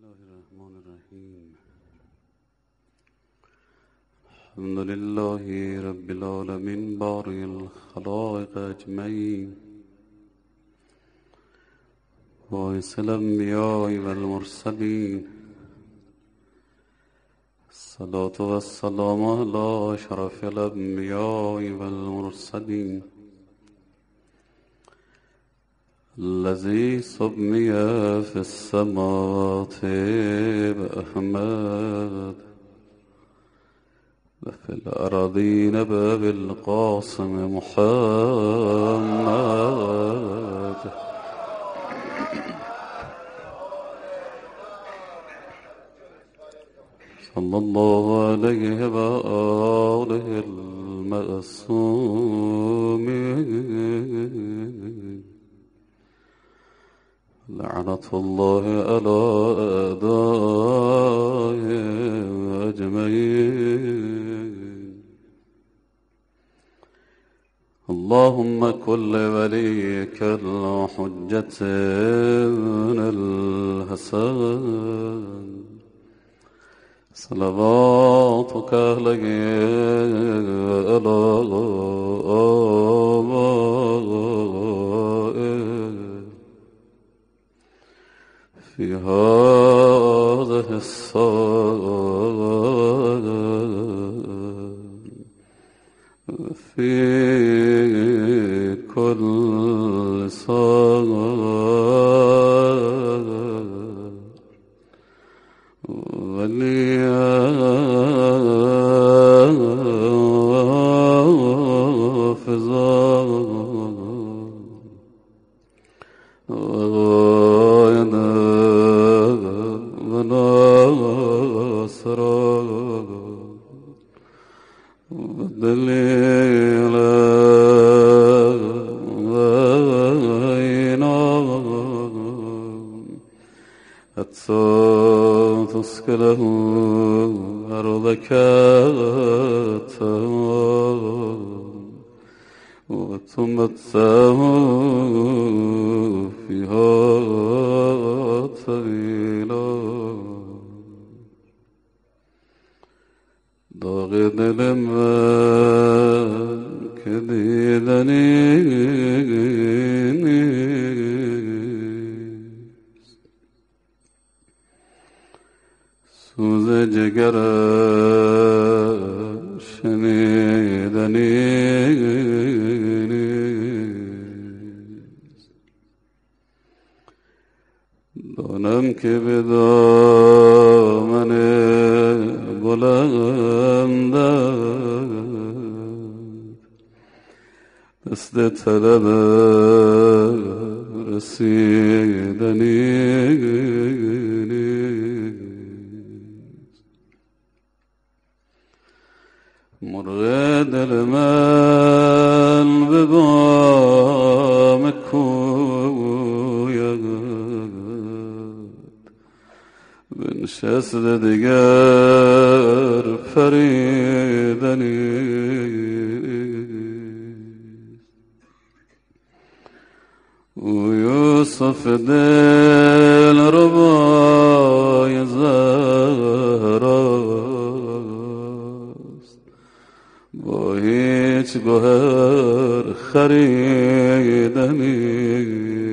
الله الرحمن الرحیم. الحمد لله رب العالمين بارئ الخلائق اجمعین، باعث الانبیاء والمرسلین. الصلاة والسلام على اشرف الانبیاء والمرسلین، الذي سمي في السماوات بأحمد وفي الأراضين بالقاسم محمد. صلى الله عليه وآله المعصومين. لعنة الله على أعدائهم أجمعين. اللهم كن لوليك الحجة الحسن صلواتك عليه على في هذه الساعة في كل ساعة وليا تسكنه أرضك وتمتعه فيها طويلا. داغ دل من که دیدنی سوز جگر شنیدنی دانم که به دامن بلند دست طلب رسیدنی. مرغ دل من به بام کویت بنشست دیگر فریدنی. او یوسف دل ربای زهراست، با هیچ گوهر خریدنی.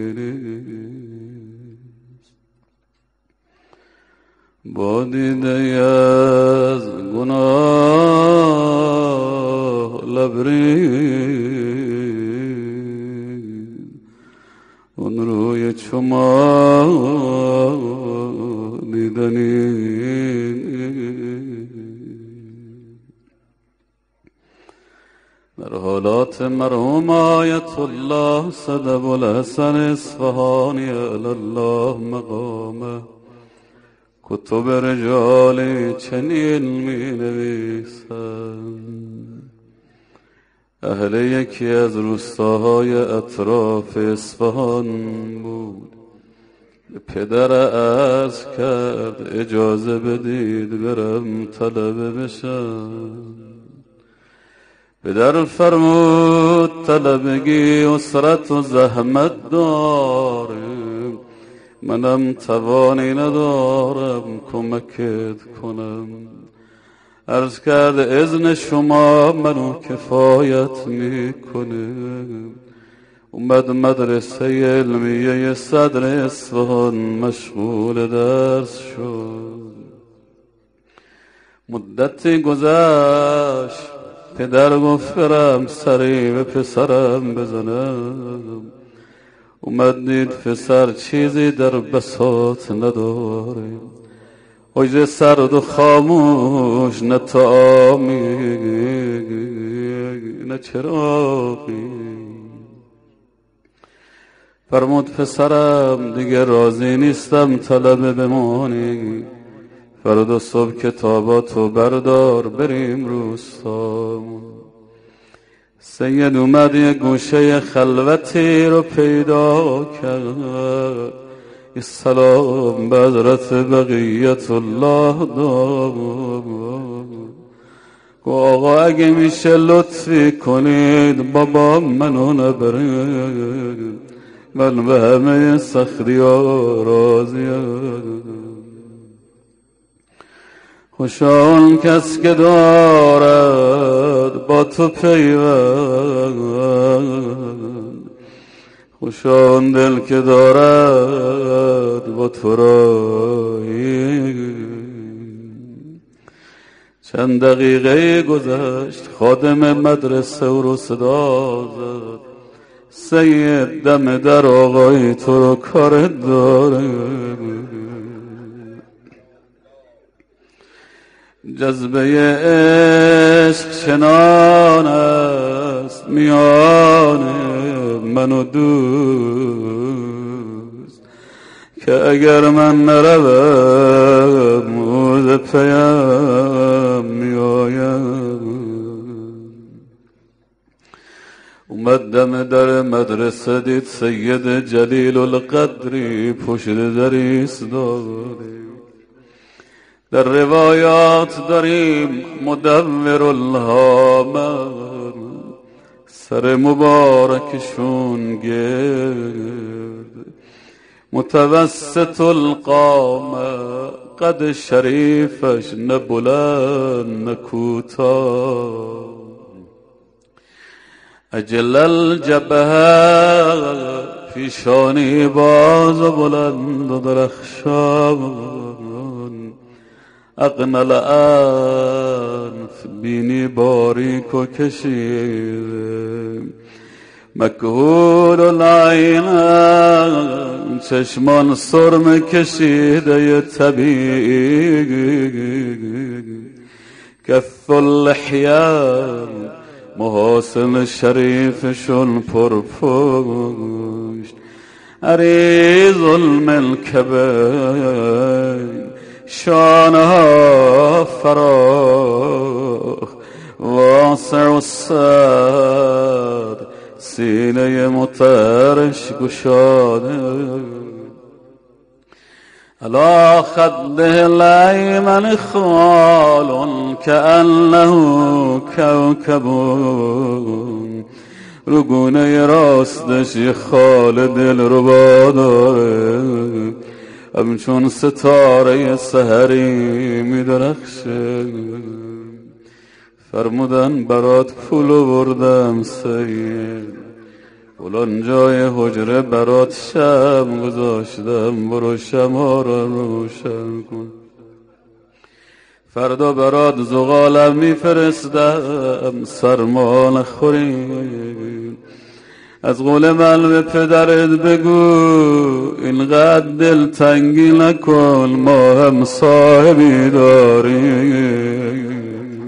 با دیده از گناه لبرید اون روی چما دیدنی. در حالات مرحوم آیت الله صدب الحسن اصفهانی علی الله مقامه کتب رجالی چنین می نویسند. اهل یکی از روستاهای اطراف اصفهان بود. به پدر عرض کرد اجازه بدید برم طلبه بشم. پدر فرمود طلبگی اسرت و زحمت داره، منم توانی ندارم کمکت کنم. عرض کرد اذن شما منو کفایت میکنه. اومد مدرسه علمیه صدر اصفهان مشغول درس شد. مدتی گذشت، پدر گفت برم سری به پسرم بزنم. اومد دید پسر چیزی در بساط نداره، حجره سرد و خاموش، نه طعامی نه چراغی. فرمود پسرم دیگه راضی نیستم طلب بمانی، فردا صبح کتاباتو بردار بریم روستا. سید اومد یه گوشه خلوتی رو پیدا کرد، یه سلام به حضرت بقیت الله داد. گو آقا اگه میشه لطفی کنید بابا منو نبرید، من به همه سختی ها راضیم. خوشا آن کس که دارد با تو پیوند، خوشا آن دل که دارد با تو رایی. چند دقیقه گذشت، خادم مدرسه او رو صدا زد. سید دم در آقای تو رو کارت داره. جذبه عشق چنان است میان من و دوست، که اگر من نروم موز پیم میآیم. اومد دم در مدرسه دید سید جلیل القدری پشت در ایستاده. در روایات داریم مدور الهامن، سر مبارکشون گرد، متوسط القامه، قد شریفش نه بلند نه کوتاه. اجل الجبهه، پیشانی باز و بلند و درخشان. اقنى الانف، بینی باریک و کشیده. مکحول العین، چشمان سرم کشیده طبیعی. کف اللحیه، محاسن شریفشون پرپشت. عریض المنکبین، شانها فراخ، واسع الصدر، سینه مترش گشاده. علی خده الایمن خال کأنه کوکب، رو گونه راستش یه خال دلربا داره، همچون ستاره سحری میدرخشه. فرمودن برات پولو بردم سید، فلان جای حجره برات شم گذاشتم، برو شمع را روشن کن. فردا برات زغالم میفرستم، سرما نخوری. از قول من به پدرت بگو اینقدر دل تنگی نکن، ما هم صاحبی داریم.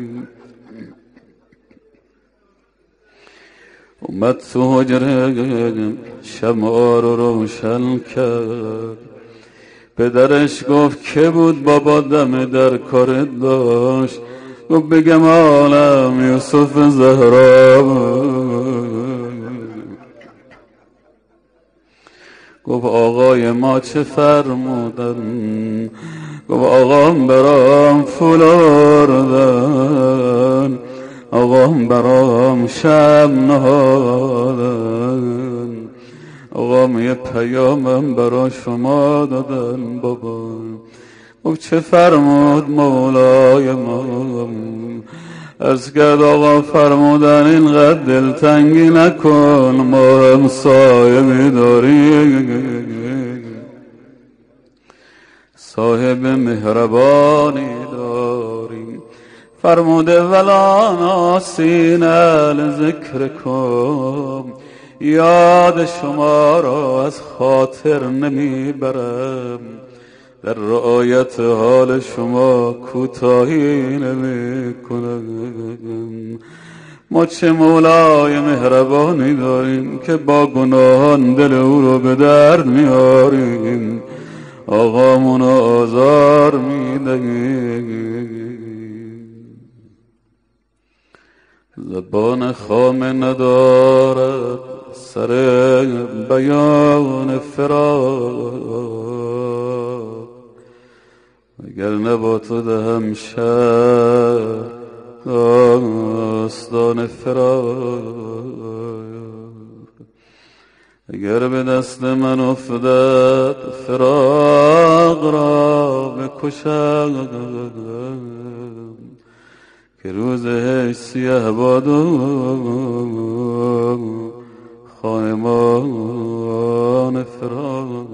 اومد تو حجره شمع رو روشن کرد. پدرش گفت که بود بابا دم در کارت داشت؟ گفت بگم عالم یوسف زهرا. گفت آقای ما چه فرمودن؟ گفت آقام برام پول آوردن، آقام برام شمع نهادن، آقا یه پیامم برا شما دادن بابا. او چه فرمود مولای ما؟ عرض کرد آقا فرمودن اینقدر دلتنگی نکن، ما هم صاحبی داریم، صاحب مهربانی داریم. فرموده ولا ناسین لذکرکم، یاد شما را از خاطر نمیبرم، در رعایت حال شما کوتاهی نمیکنم. ما چه مولای مهربانی داریم که با گناهان دل او رو به درد میاریم، آقامون آزار میدهیم. زبان خام ندارد سر بیان فراق، اگر نبا تو دهم شهر داستان فراق. اگر به دست من افتد فراق را بکشم، که روز هش سیه باد و خانمان فراق.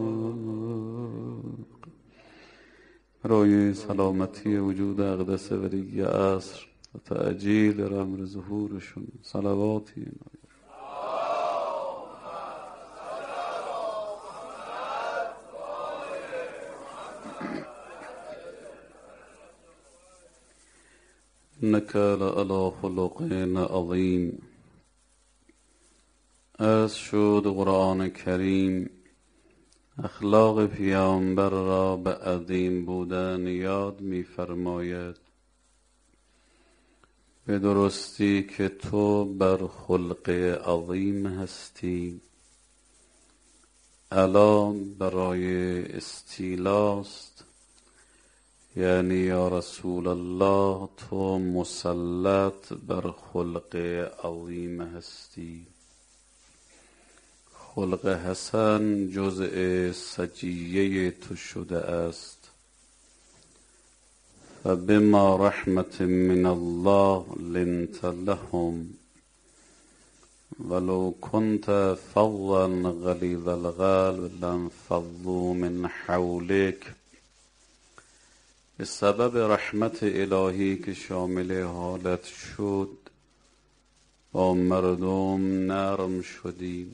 برای سلامتی وجود اقدس ولی عصر و تعجیل امر ظهورشون صلواتی إنك لعلى خلق عظیم. عرض شد قرآن کریم اخلاق پیامبر را به عظیم بودن یاد می فرماید. به درستی که تو بر خلق عظیم هستی، علا برای استیلاست، یعنی یا رسول الله تو مسلط بر خلق عظیم هستی. خلق حسن جزء سجیه تو شده است. فبما رحمت من الله لنت لهم ولو كنت فظا غلیظ القلب لانفضوا من حولك. به سبب رحمت الهی که شامل حالت شد با مردم نرم شدی.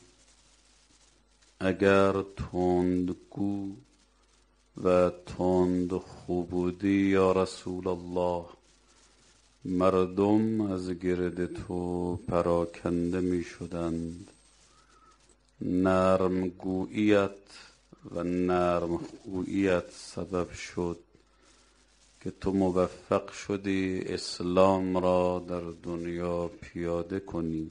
اگر تندگو و تندخو بودی یا رسول الله، مردم از گرد تو پراکنده می شدند. نرمگوییت و نرمخوییت سبب شد که تو موفق شدی اسلام را در دنیا پیاده کنی.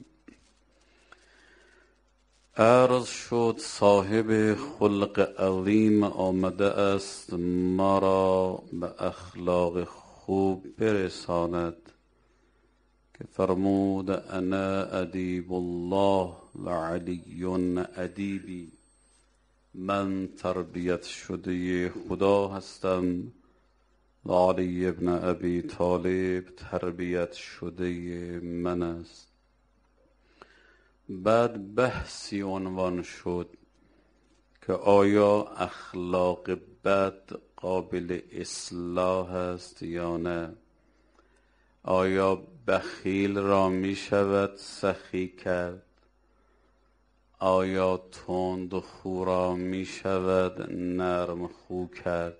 عرض شد صاحب خلق عظیم آمده است ما را به اخلاق خوب برساند که فرمود انا ادیب الله و علی ادیبی. من تربیت شده خدا هستم و علی ابن ابی طالب تربیت شده من است. بعد بحثی عنوان شد که آیا اخلاق بد قابل اصلاح است یا نه؟ آیا بخیل را می شود سخی کرد؟ آیا تندخو را می شود نرم خو کرد؟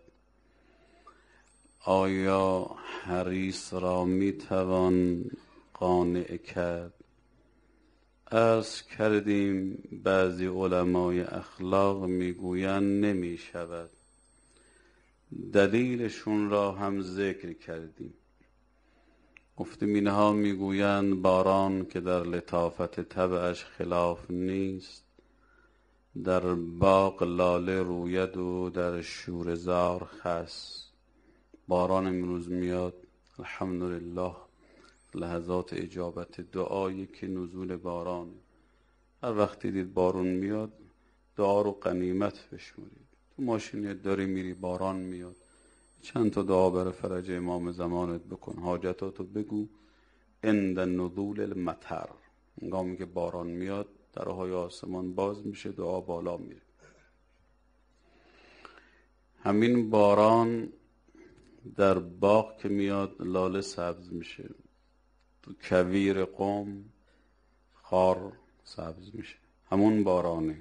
آیا حریص را می توان قانع کرد؟ عرض کردیم بعضی علمای اخلاق میگویند نمی شود. دلیلشون را هم ذکر کردیم. گفتیم اینها میگویند باران که در لطافت طبعش خلاف نیست، در باغ لاله روید و در شوره‌زار خس. باران امروز میاد الحمدلله، لحظات اجابت دعایی که نزول باران. هر وقتی دید بارون میاد دعا رو غنیمت بشمرید. تو ماشین داری میری، باران میاد، چند تا دعا برای فرج امام زمانت بکن، حاجتاتو بگو. عند نزول المطر، هنگامی که باران میاد درهای آسمان باز میشه، دعا بالا میره. همین باران در باغ که میاد لاله سبز میشه، تو کویر قم خار سبز میشه، همون بارانه.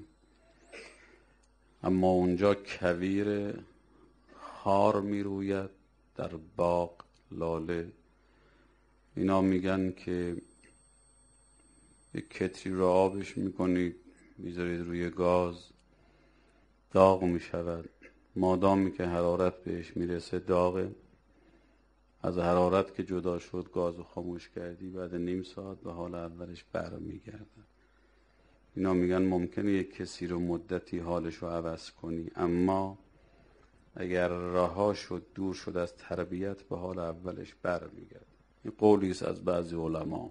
اما اونجا کویر خار میروید، در باغ لاله. اینا میگن که یک کتری رو آبش میکنید، میذارید روی گاز، داغ میشود. مادامی که حرارت بهش میرسه داغه. از حرارت که جدا شد گاز رو خاموش کردی، بعد نیم ساعت به حال اولش برمیگرده. اینا میگن ممکنه یک کسی رو مدتی حالش رو عوض کنی، اما اگر رها شد، دور شد از تربیت، به حال اولش برمیگرده. این قولی است از بعضی علما.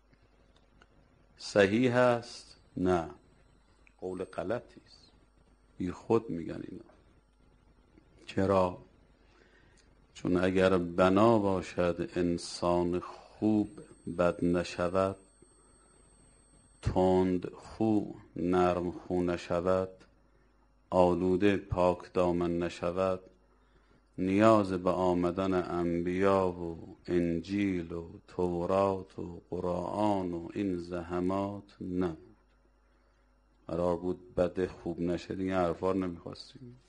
صحیح هست؟ نه، قول غلطی است. بی خود میگن اینا. چرا؟ چون اگر بنا باشد انسان خوب بد نشود، تند خو نرم خو نشود، آلوده پاک دامن نشود، نیاز به آمدن انبیا و انجیل و تورات و قرآن و این زحمات نبود. قرار بود بد خوب نشد، این حرفا نمیخواستیم.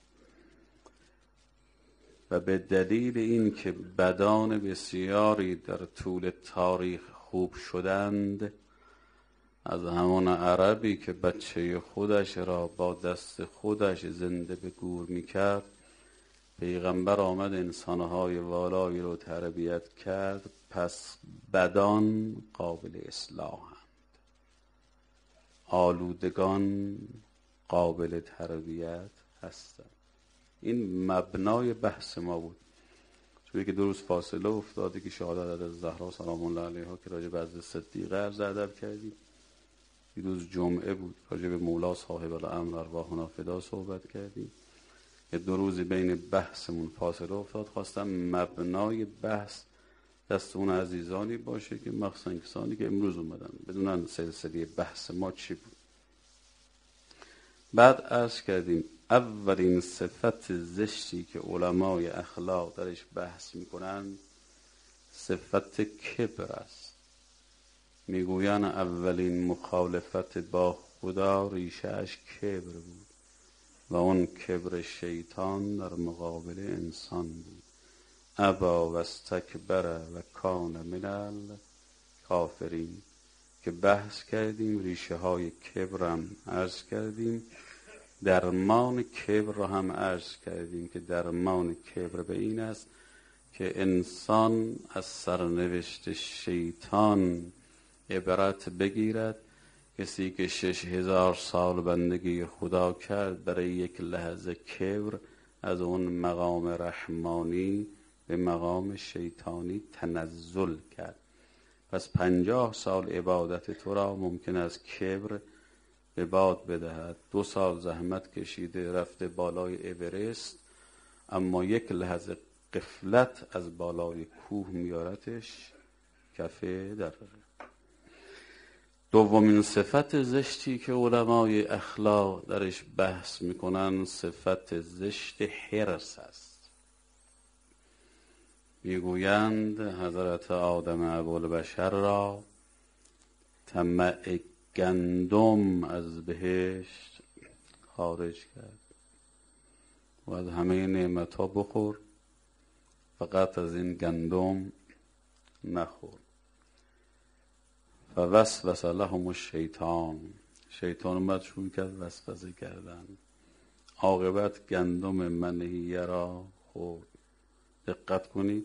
و به دلیل این که بدان بسیاری در طول تاریخ خوب شدند، از همان عربی که بچه خودش را با دست خودش زنده به گور میکرد، پیغمبر آمد انسانهای والایی رو تربیت کرد. پس بدان قابل اصلاحند، آلودگان قابل تربیت هستند. این مبنای بحث ما بود. چون که 2 روز فاصله افتاده که شهادت از زهرا سلام الله علیها که راجع به حضرت صدیقه عرض ادب کردیم. 2 روز جمعه بود، راجع به مولا صاحب الامر ارواحنا فدا صحبت کردیم. یه 2 روزی بین بحثمون فاصله افتاد. خواستم مبنای بحث دست اون عزیزانی باشه که مخصوصا کسانی که امروز اومدن بدونن سلسله بحث ما چی بود. بعد عرض کردیم اولین صفت زشتی که علمای اخلاق درش بحث میکنن صفت کبر است. میگوین اولین مخالفت با خدا ریشهش کبر بود و اون کبر شیطان در مقابل انسان بود. ابا و استکبر و کان من الکافرین که بحث کردیم. ریشه های کبرم عرض کردیم، درمان کبر را هم عرض کردیم که درمان کبر به این است که انسان از سرنوشت شیطان عبرت بگیرد. کسی که 6000 سال بندگی خدا کرد، برای یک لحظه کبر از اون مقام رحمانی به مقام شیطانی تنزل کرد. پس 50 سال عبادت تو را ممکن است کبر به باد بدهد. 2 سال زحمت کشیده رفته بالای اورست، اما یک لحظه غفلت از بالای کوه میارتش کف دره. دومین صفت زشتی که علمای اخلاق درش بحث میکنن صفت زشت حرص است. میگویند حضرت آدم ابوالبشر را طمع گندم از بهشت خارج کرد و از همه نعمتها بخور، فقط از این گندم نخور. فوسوس لهم الشیطان، شیطان اومد شروع کرد وسوسه کردن. عاقبت گندم منهیه را خورد. دقت کنید،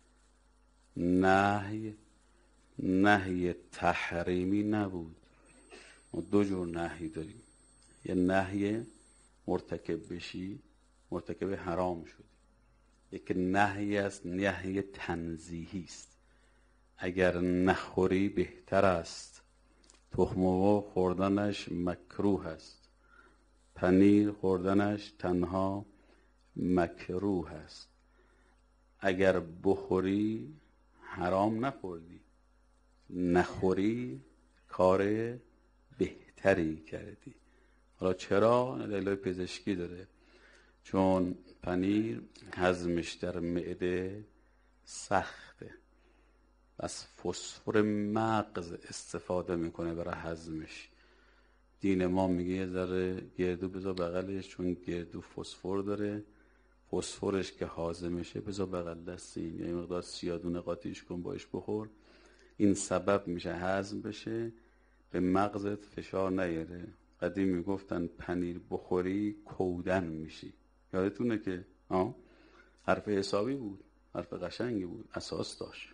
نهی تحریمی نبود. ما 2 جور نهی داریم. یه نهی مرتکب بشی، مرتکب حرام شدی. یک نهی است، نهی تنزیهی است. اگر نخوری بهتر است. تخم مرغ خوردنش مکروه است. پنیر خوردنش تنها مکروه است. اگر بخوری حرام نخوردی، نخوری کار بهتری کردی. حالا چرا؟ دلیل پزشکی داره. چون پنیر هضمش در معده سخته، از فسفر مغز استفاده میکنه برای هضمش. دین ما میگه یه ذره گردو بذار بغلش، چون گردو فسفر داره، فسفرش که هاضمشه بذار بغل دست این، یه مقدار سیادونه قاطیش کن باش بخور. این سبب میشه هضم بشه، به مغزت فشار نیاره. قدیم میگفتن پنیر بخوری کودن میشی. یادتونه که حرف حسابی بود، حرف قشنگی بود، اساس داشت.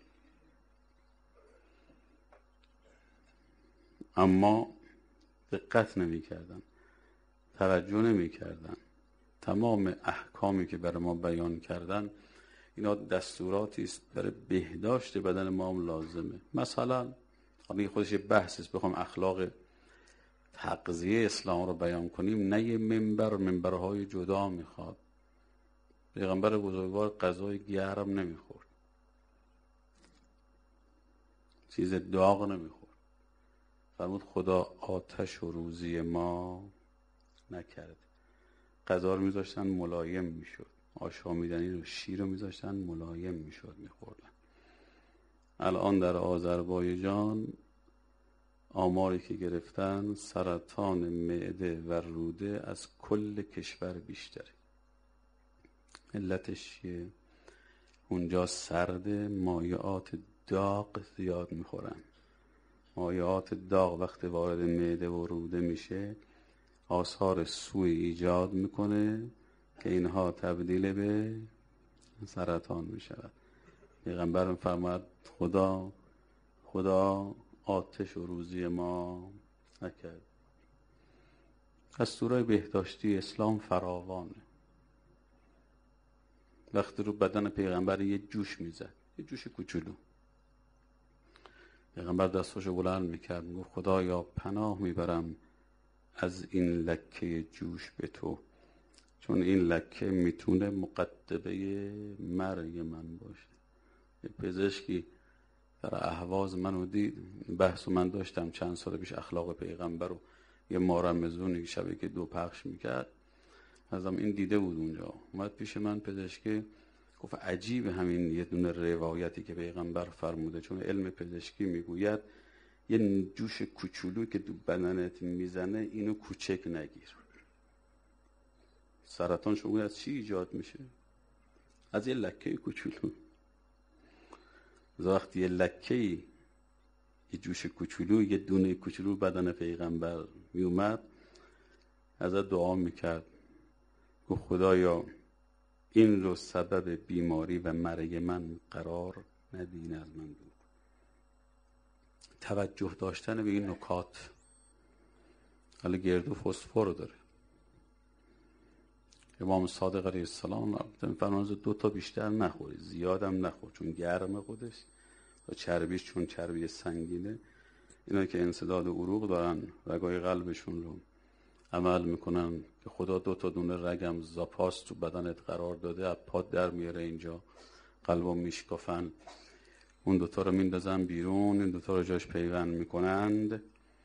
اما دقت نمی کردن، توجه نمی کردن. تمام احکامی که برای ما بیان کردن اینا دستوراتی است برای بهداشت بدن ما هم لازمه. مثلا این خودش یه بحثی است، بخوام اخلاق تغذیه اسلام رو بیان کنیم، نه یه منبرهای جدا میخواد. پیغمبر بزرگوار غذای گرم نمیخورد، چیز داغ نمیخورد. فرمود خدا آتش و روزی ما نکرد. غذا رو میذاشتن ملایم میشد، آشامیدنی رو شیر رو میذاشتن ملایم میشد میخوردن. الان در آذربایجان آماری که گرفتن سرطان معده و روده از کل کشور بیشتره. علتش چیه؟ اونجا سرده، مایعات داغ زیاد میخورن. مایعات داغ وقتی وارد معده و روده میشه آثار سوی ایجاد میکنه که اینها تبدیل به سرطان میشود. پیغمبر فرمود خدا آتش و روزی ما نکرد. دستورای بهداشتی اسلام فراوانه. وقتی رو بدن پیغمبر یه جوش میزد، یه جوش کوچولو، پیغمبر دستاشو بلند میکرد، میگفت خدایا پناه میبرم از این لکه جوش به تو، چون این لکه میتونه مقدمه مرگ من باشه. یه پزشکی در اهواز منو دید، بحث من داشتم چند سال پیش اخلاق پیغمبر رو، یه مارمزونی شبیه که 2 پخش میکرد، ازم این دیده بود اونجا، اومد پیش من پزشکی، گفت عجیب همین یه دونه روایتی که پیغمبر فرموده، چون علم پزشکی میگوید یه جوش کوچولو که تو بدنت میزنه اینو کوچک نگیر. سرطان شما از چی ایجاد میشه؟ از یه لکه کوچولو. وقتی یه لکه، یه جوش کوچولو، یه دونه کوچولو بدن پیغمبر میومد، ازت دعا میکرد، گفت خدایا این رو سبب بیماری و مرگ من قرار ندین، از من دور. توجه داشتن به این نکات. حالا گردو فسفر داره. امام صادق علیه السلام فرمود 2 تا بیشتر نخوری، زیادم نخور، چون گرم خودش و چربیش چون چربی سنگینه. اینا که انسداد عروق دارن، رگای قلبشون رو عمل میکنن که خدا 2 تا دونه رگم زاپاس تو بدنت قرار داده، از پات در میاره اینجا، قلبو میشکافن، اون 2 تا رو میندازن بیرون، این 2 تا رو جاش پیوند میکنند.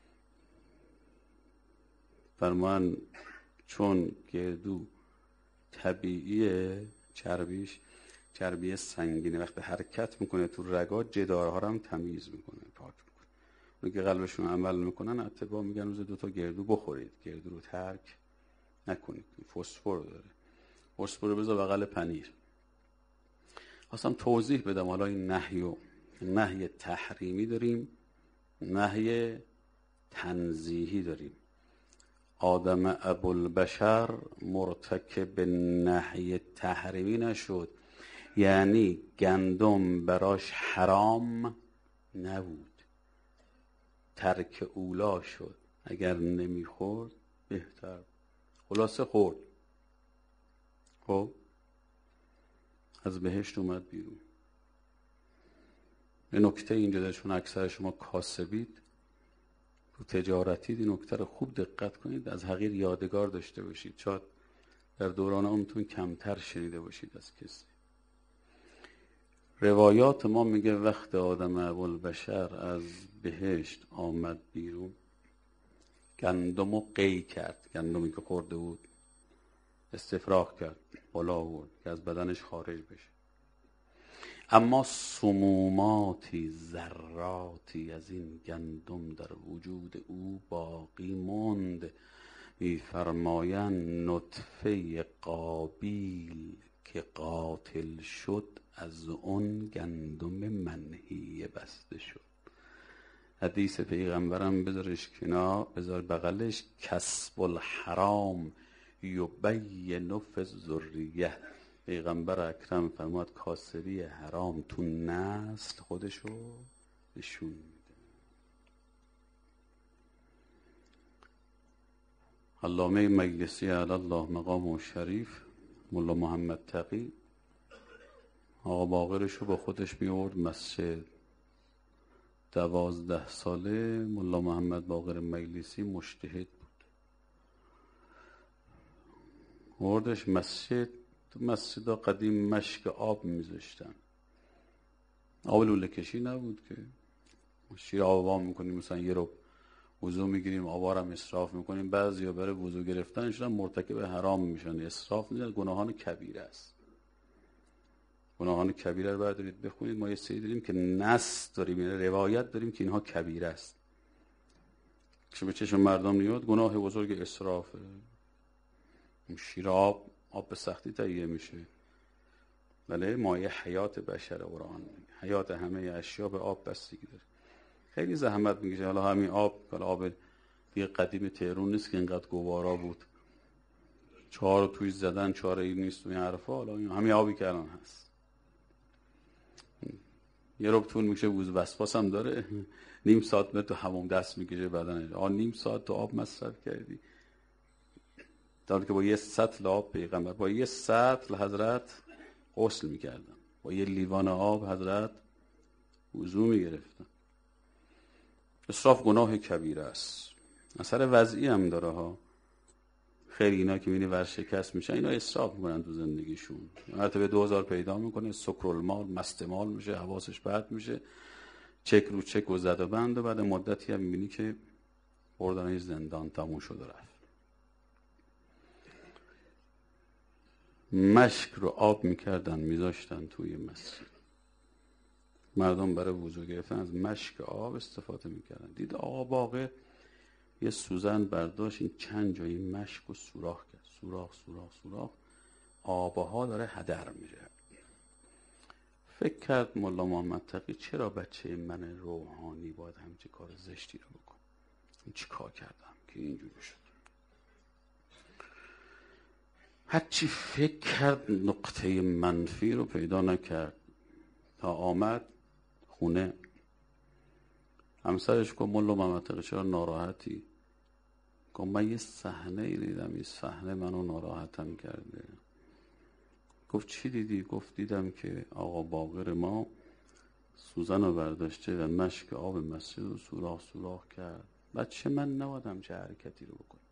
فرمان چون گردو طبیعیه، چربیش چربی سنگینه، وقتی حرکت میکنه تو رگا جدارها رو هم تمیز میکنه، پاک میکنه. اون که قلبشون عمل میکنن اتباع میگن روز 2 تا گردو بخورید، گردو رو ترک نکنید، فسفر داره. فسفر رو بذار بغل پنیر. خواستم توضیح بدم. حالا این نهی تحریمی داریم، نهی تنزیهی داریم. آدم ابوالبشر مرتکب نهی تحریمی نشد، یعنی گندم براش حرام نبود، ترک اولا شد. اگر نمیخورد بهتر، خلاصه خورد، خب از بهشت اومد بیرون. یه نکته اینجا داره، چون اکثر شما کاسبید، تو تو تجارتی این نکته رو خوب دقت کنید، از حقیر یادگار داشته باشید، شاید در دوران عمرتون کمتر شنیده باشید از کسی. روایات ما میگه وقت آدم ابوالبشر از بهشت آمد بیرون، گندمو قی کرد، گندمی که خورده بود استفراغ کرد، بالا آورد که از بدنش خارج بشه. اما سموماتی، ذراتی از این گندم در وجود او باقی ماند. می‌فرمایند نطفه قابیل که قاتل شد، از اون گندم منهی بسته شد. حدیث پیغمبرم بذارش کنار، بذار بغلش، کسب الحرام یبین فی الذریه. پیغمبر اکرم فرمود کاسبی حرام تو نسل خودشو نشون میده. علامه مجلسی علی الله مقامه شریف، ملا محمد تقی، آقا باقرشو با خودش میورد مسجد. 12 ساله ملا محمد باقر مجلسی مجتهد بود، وردش مسجد. تو مسجدها قدیم مشک آب میذاشتن، آب لوله کشی نبود که شیر آب وام میکنیم، مثلا یه رو وضو میگیریم آبا رو اسراف میکنیم. بعضیا برای وضو گرفتنشون مرتکب حرام میشن. اسراف نیست، گناهان کبیره است. گناهان کبیره رو بردارید بخونید. ما یه سری داریم که نص داریم، یعنی روایت داریم که اینها کبیره است، که به چشم مردم نیاد گناه بزرگ اسرافه. شیر آب به سختی تهیه میشه، ولی مایه حیات بشر قرآن، حیات همه اشیا به آب بستگی داره. خیلی زحمت میکشه. حالا همین آب دیگه قدیم تهرون نیست که اینقدر گوارا بود، 4 توی زدن 4 این نیست و این حرفا. حالا همین آبی که الان هست یه ربع طول میشه، وضو وسواس هم داره. نیم ساعت تو حموم دست میکشه بدنش. نیم ساعت تو آب مصرف کردی، در حالی که با یه سطل آب پیغمبر با یه سطل حضرت غسل میکردن، با یه لیوان آب حضرت وضو میگرفتن. اسراف گناه کبیره است، اثر وضعی هم داره ها. خیلی اینا که میبینی ورشکست میشن، اینا اسراف میکنن تو زندگیشون، مرتبه 2000 پیدا میکنه، سکرالمال، مست مال میشه، حواسش پرت میشه، چک رو چک و زد و بند، و بعد مدتی هم میبینی که بردنش زندان، تموم شد و رفت. مشک رو آب میکردن میذاشتن توی مسجد، مردم برای وضو گرفتن از مشک آب استفاده میکردن. دید آقا باقر یه سوزن برداشت، این چند جایی مشک رو سوراخ کرد، سوراخ، آبها داره هدر میره. فکر کرد ملا محمد تقی چرا بچه من روحانی باید همچه کار زشتی رو بکن، چی کار کردم که اینجوری شد. هرچی فکر کرد نقطه منفی رو پیدا نکرد، تا آمد خونه. همسرش گفت ملا محمد تقی چرا ناراحتی؟ گفت من یه صحنه ای دیدم، این صحنه منو ناراحتم کرده. گفت چی دیدی؟ گفت دیدم که آقا باقر ما سوزن رو برداشته و مشک آب مسجد رو سوراخ کرد. بچه من نبادم چه حرکتی رو بکنم.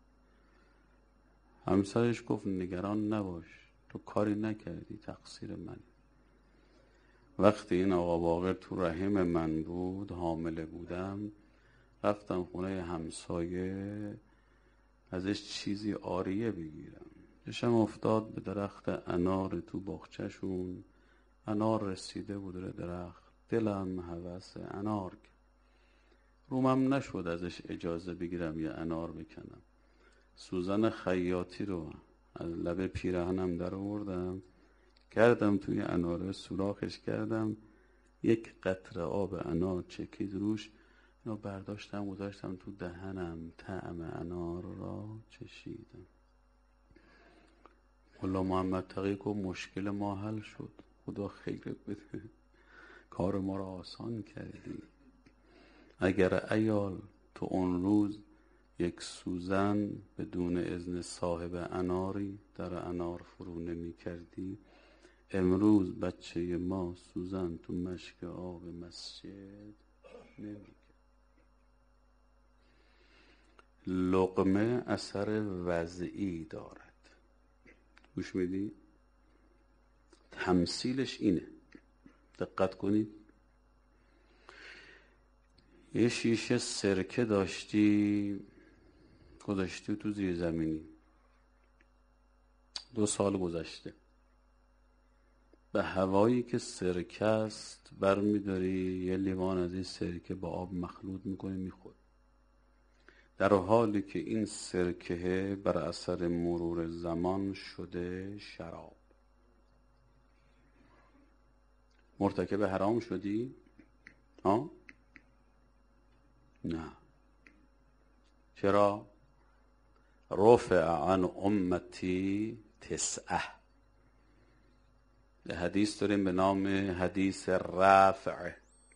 همسرش گفت نگران نباش، تو کاری نکردی، تقصیر من. وقتی این آقا باقر تو رحم من بود، حامله بودم، رفتم خونه همسایه ازش چیزی عاریه بگیرم. چشم افتاد به درخت انار تو باغچه‌شون. انار رسیده بود رو درخت، دلم هوس انار کرد. رومم نشد ازش اجازه بگیرم یه انار بکنم. سوزن خیاطی رو از لبه پیراهنم در آوردم، کردم توی اناره، سوراخش کردم، یک قطره آب انار چکید روش، اینو برداشتم گذاشتم تو دهنم، طعم انار را چشیدم. ملا محمد تقی گفت مشکل ما حل شد، خدا خیرت بده، کار ما را آسان کردی. اگر عیال تو اون روز یک سوزن بدون اذن صاحب اناری در انار فرو نمی کردی، امروز بچه ما سوزن تو مشک آب مسجد نمی کرد. لقمه اثر وضعی دارد. گوش میدی؟ تمثیلش اینه، دقت کنید. یه شیشه سرکه داشتی گذاشتی تو زیر زمینی، 2 سال گذشته، به هوایی که سرکه است برمیداری یه لیوان از این سرکه با آب مخلوط میکنی میخوری، در حالی که این سرکه بر اثر مرور زمان شده شراب. مرتکب حرام شدی؟ ها؟ نه. چرا؟ رفع عن امتی 9. یه حدیث داریم به نام حدیث رفع.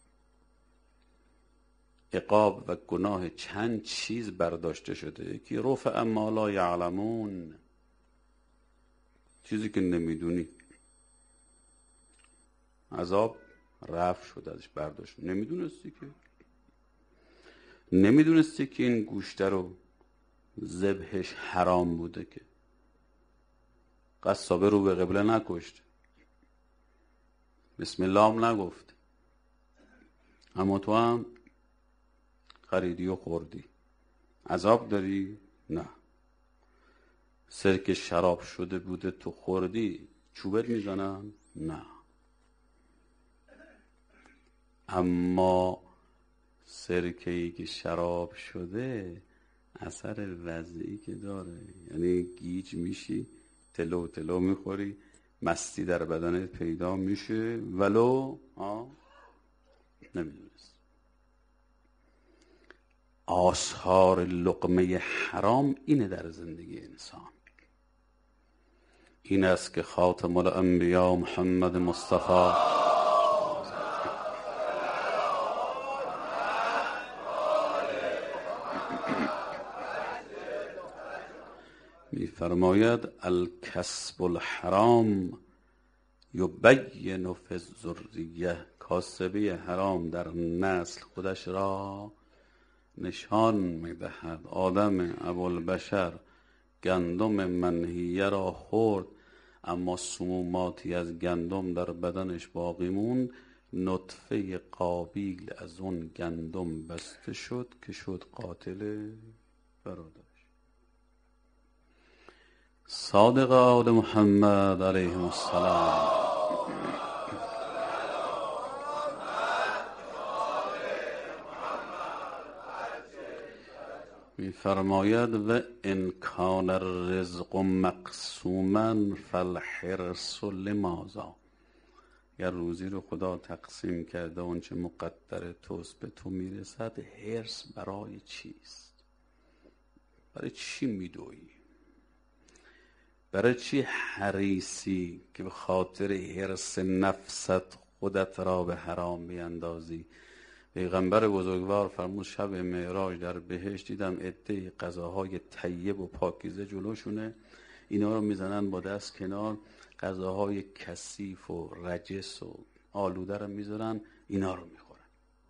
عقاب و گناه چند چیز برداشته شده. یکی رفع ما لا یعلمون، چیزی که نمیدونی. عذاب رفع شده، ازش برداشت. نمیدونستی که این گوشت رو ذبحش حرام بوده، که قصابه رو به قبله نکشت، بسم الله هم نگفت، اما تو هم خریدی و خوردی. عذاب داری؟ نه. سرکه شراب شده بوده تو خوردی، چوبت میزنن؟ نه. اما سرکه‌ای که شراب شده اثر وضعی که داره، یعنی گیج میشی، تلو تلو میخوری، مستی در بدنت پیدا میشه، ولو نمیدونست. آثار لقمه حرام اینه در زندگی انسان. این است که خاتم الانبیا محمد مصطفی می‌فرماید الکسب الحرام یبین فی الذریه. کاسبه حرام در نسل خودش را نشان می‌دهد. آدم ابوالبشر گندم منهیه را خورد، اما سموماتی از گندم در بدنش باقی موند. نطفه قابیل از اون گندم بسته شد که شد قاتل برادرش. صادق آل محمد علیه السلام می‌فرماید و ان کان الرزق مقسوما فالحرص لماذا. یا روزی رو خدا تقسیم کرده، اون چه مقدر توست به تو میرسد، حرص برای چیست؟ برای چی میدویی؟ برای چی حریصی که به خاطر حرص نفست خودت را به حرام بیندازی؟ پیغمبر بزرگوار فرمود شب معراج در بهشت دیدم عده غذاهای طیب و پاکیزه جلوشونه، اینا رو میزنن با دست کنار، غذاهای کثیف و رجس و آلوده رو میذارن، اینا رو میخورن.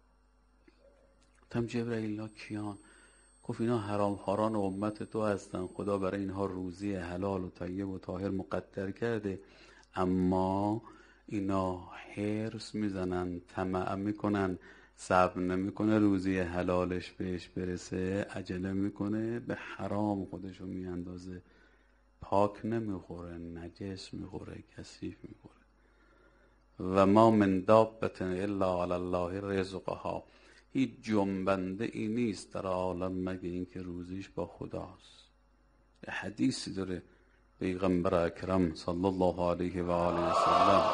گفتم جبرائیل اینا کیان؟ گفت اینا حرامخواران و امت تو هستن، خدا برای اینها روزی حلال و طیب و طاهر مقدر کرده، اما اینا حرص میزنن، طمع میکنن، صبر نمیکنه روزی حلالش بهش برسه، عجله میکنه به حرام خودشو میاندازه، پاک نمیخوره، نجس میخوره، کثیف میخوره. و ما من دابة الا علی الله رزقها. هیچ جنبنده ای نیست در عالم مگه اینکه روزیش با خداست. حدیثی داره پیغمبر اکرم صلی الله علیه و آله و سلم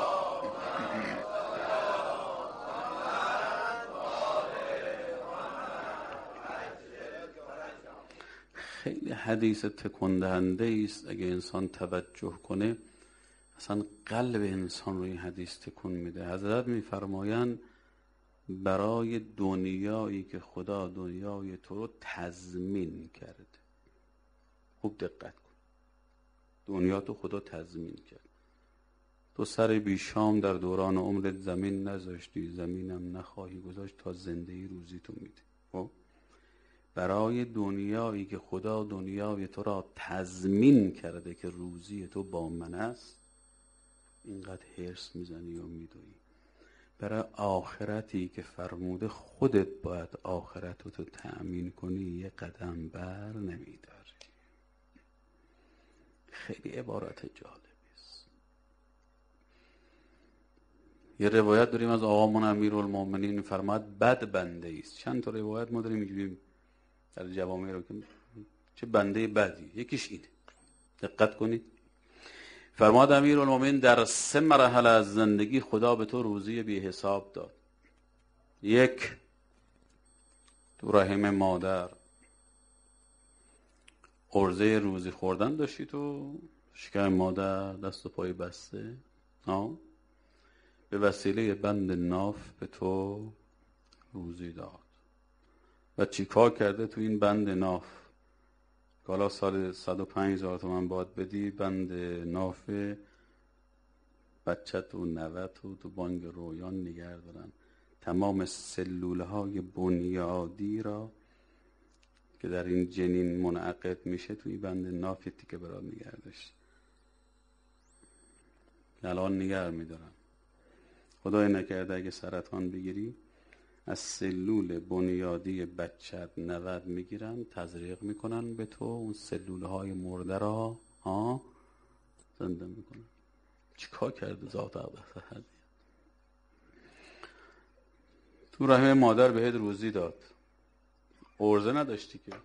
خیلی حدیث تکون دهنده است. اگه انسان توجه کنه اصلا قلب انسان روی این حدیث تکون میده. حضرت میفرمایند برای دنیایی که خدا دنیای تو رو تضمین کرده، خوب دقت کن، دنیا تو خدا تضمین کرد، تو سر بیشام در دوران عمرت زمین نذاشتی، زمینم نخواهی گذاشت تا زندگی روزی تو میده. خب برای دنیایی که خدا دنیای تو را تضمین کرده که روزی تو با من است اینقدر حرص میزنی و میدوی. برای آخرتی که فرموده خودت باید آخرتو تو تأمین کنی یه قدم بر نمیداری. خیلی عبارت جالبی است. یه روایت داریم از آقامون امیرالمومنین فرماد بد بنده است. چند تا روایت ما داریم میگیم در جوامع رو که چه بنده بدی. یکیش اینه، دقت کنید. فرماد امیرالمومنین در 3 مرحله از زندگی خدا به تو روزی بی حساب داد. 1 تو رحم مادر عرضه روزی خوردن داشتی، تو شکم مادر دست و پای بسته، به وسیله بند ناف به تو روزی داد. و چی کار کرده تو این بند ناف؟ حالا سال 105,000 تومان باید بدی بند ناف بچت و نوت و تو بانک رویان نگه دارن. تمام سلوله های بنیادی را که در این جنین منعقد میشه توی بند نافتی که برات نگه داشت. الان نگه میدارن. خدای نکرده اگه سرطان بگیری از سلول بنیادی بچت نوت میگیرن، تزریق میکنن به تو، اون سلوله های مرده را زنده میکنن. چیکار کرده ذات اقدس؟ تو رحم مادر بهت روزی داد، عرضه نداشتی که.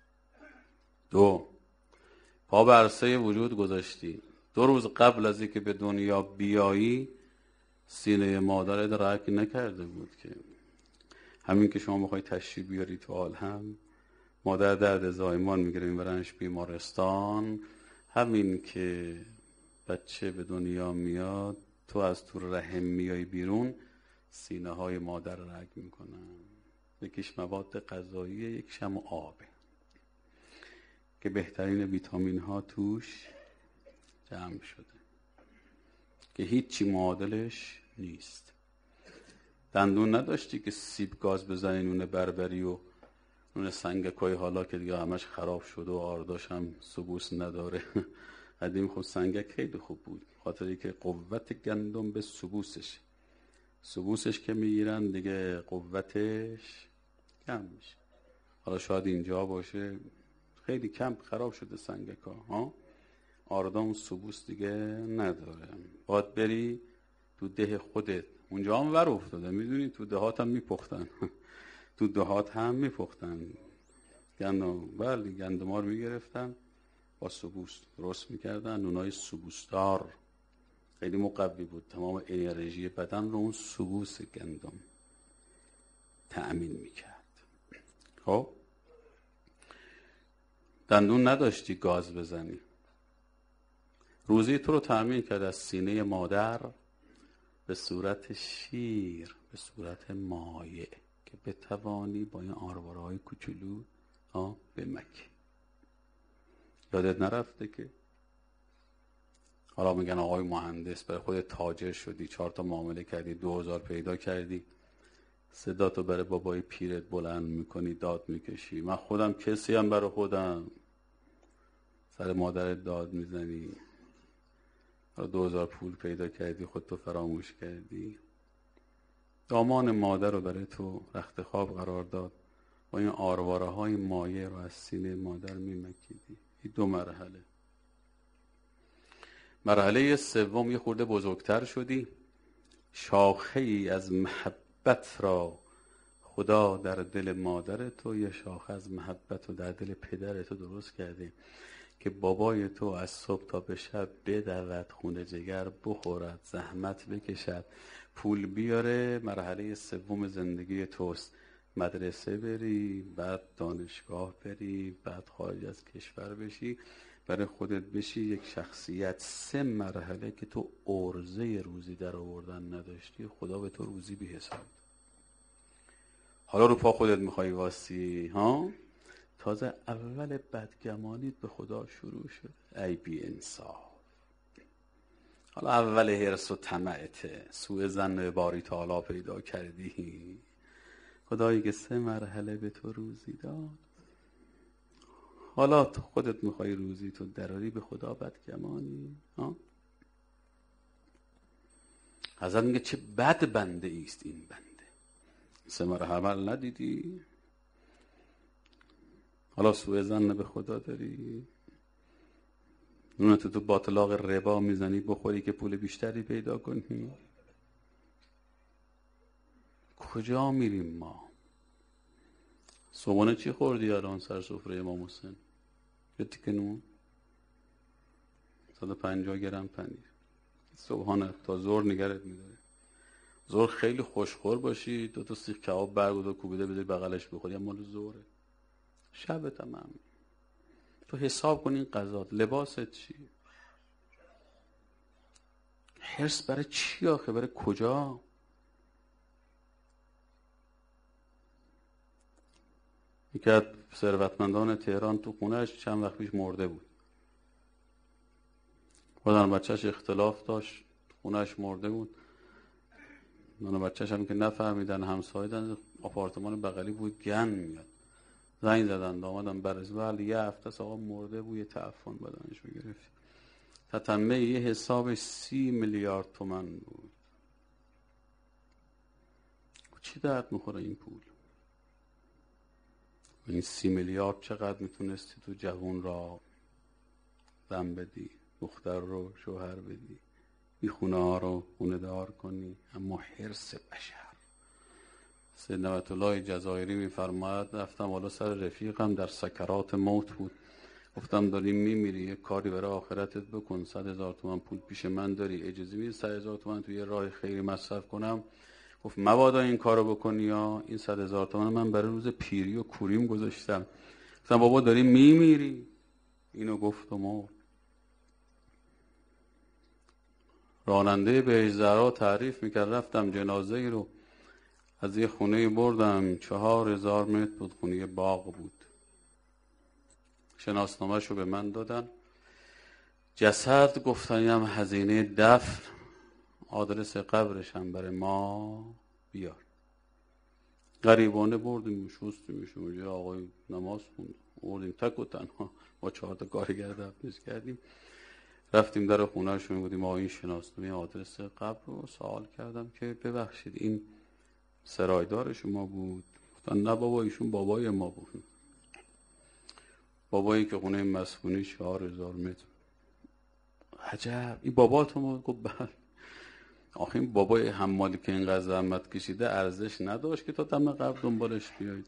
2 پا به عرصه وجود گذاشتی. 2 روز قبل از اینکه به دنیا بیایی سینه مادرت رگ نکرده بود که همین که شما بخوای تشریف بیاری تو عالم، مادر درد زایمان میگیره میبرنش بیمارستان، همین که بچه به دنیا میاد تو از تو رحم میای بیرون، سینه های مادر رگ میکنن. یکیش مواد غذاییه، یکیش هم آبه که بهترین ویتامین ها توش جمع شده که هیچی معادلش نیست. دندون نداشتی که سیب گاز بزنی نون بربری و نون سنگکای، حالا که دیگه همش خراب شده و آرداش هم سبوس نداره. قدیم خود سنگک خیلی خوب بود، خاطری که قوت گندم به سبوسش که میگیرن دیگه قوتش کم میشه. حالا شاید اینجا باشه خیلی کم خراب شده سنگکا، آردام سبوس دیگه نداره. باید بری تو ده خودت، اونجا هم ور افتاده، میدونی تو دهات هم میپختن. تو دهات هم میپختن گندم، بله گندم‌ها رو میگرفتن با سبوس درست میکردن، نونای سبوسدار خیلی مقوی بود. تمام انرژی بدن رو اون سبوس گندم تأمین میکرد. خب دندون نداشتی گاز بزنی، روزی تو رو تأمین کرد از سینه مادر به صورت شیر، به صورت مایع که بتوانی با این آرواره‌های کوچولو بمکی. یادت نرفته که حالا میگن آقای مهندس برای خودت تاجر شدی، 4 تا معامله کردی، 2000 پیدا کردی، صداتو برای بابای پیرت بلند میکنی، داد میکشی. من خودم کسی هم برای خودم، سر مادرت داد میزنی، 2000 پول پیدا کردی خودتو فراموش کردی. دامان مادر رو برای تو رخت خواب قرار داد، با این آرواره های مایع رو از سینه مادر میمکیدی. این 2 مرحله. مرحله سوم یه خورده بزرگتر شدی، شاخه ای از محبت را خدا در دل مادر تو، یه شاخه از محبت رو در دل پدر تو درست کرده که بابای تو از صبح تا به شب بدود خونه جگر بخورد، زحمت بکشد، پول بیاره. مرحله سوم زندگی توست، مدرسه بری، بعد دانشگاه بری، بعد خارج از کشور بشی، برای خودت بشی یک شخصیت. 3 مرحله که تو عرضه روزی در آوردن نداشتی، خدا به تو روزی بی حساب. حالا رو پا خودت میخوای واسی تازه اول بدگمانیت به خدا شروع شد. ای بی انصاف. حالا اول حرص و طمعته، سوء ظن باری تعالی پیدا کردی. خدایی که 3 مرحله به تو روزی داد، حالا تو خودت میخوای روزی تو دراری به خدا بدگمانی. حضرت میگه چه بد بنده ایست این بنده. 3 مرحله ندیدی؟ حالا سوء ظن به خدا داری؟ نونتو تو باطلاق ربا میزنی بخوری که پول بیشتری پیدا کنی؟ کجا میریم ما؟ صبحانه چی خوردی الان سر سفره امام حسین؟ یه تیکه نون، 150 گرم پنیر. صبحانه تا ظهر نگرت میداره. ظهر خیلی خوشخور باشی 2 تا سیخ کباب برگردار کوبیده بذاری بغلش بخوری، اما مال ظهره. شب تمام. تو حساب کن این غذات. لباست چی؟ حرص برای چی آخه؟ برای کجا؟ یکی از ثروتمندان تهران تو خونهش چند وقت پیش مرده بود. خودم بچهش اختلاف داشت، خونهش مرده بود. من بچهش هم که نفهمیدن، همسایه آپارتمان بغلی بود، گن میاد. زنگ زدن دامادم برز ولی یه هفته آقا مرده بود، یه تعفن بدنش رو گرفت. تتمه یه حسابش 30 میلیارد تومان بود. چی درد میخوره این پول؟ این 30 میلیارد چقدر میتونستی تو جوون را زن بدی، دختر رو شوهر بدی، این خونه ها رو خونه دار کنی. اما حرص بشر. سید نعمت الله جزایری میفرماید رفتم حالا سر رفیقم در سکرات موت بود، گفتم داریم میمیری، یه کاری برای آخرتت بکن، 100,000 تومان پول پیش من داری، اجازه میدی 100,000 تومان توی یه راه خیری مصرف کنم؟ گفت مبادا این کارو بکنی، یا این 100,000 تومان من برای روز پیری و کوریم گذاشتم. گفتم بابا داری میمیری. اینو گفت و مرد. راننده بهشت زهرا تعریف میکرد رفتم جنازه ای رو از یه خونه بردم، 4,000 متر بود، خونه باغ بود. شناسنامه‌ش رو به من دادن. جسد گفتن هم هزینه دفن، آدرس قبرش هم برای ما بیار. غریبانه بردیم شستیمش، اونجا آقای نماز خوند، بردیم تک و تنها با 4 تا کارگر دفنش کردیم. رفتیم در خونه‌شون، بودیم آقا این شناسنامه آدرس قبر رو سوال کردم که ببخشید این سرایدار شما بود؟ گفتن نه بابا ایشون بابای ما بود. بابایی که خونه مسکونی 4,000 متر. عجب این باباتون بود؟ گفت بله. آخه این بابای حمالی که اینقدر زحمت کشیده ارزش نداشت که تا دم قبر دنبالش بیایید؟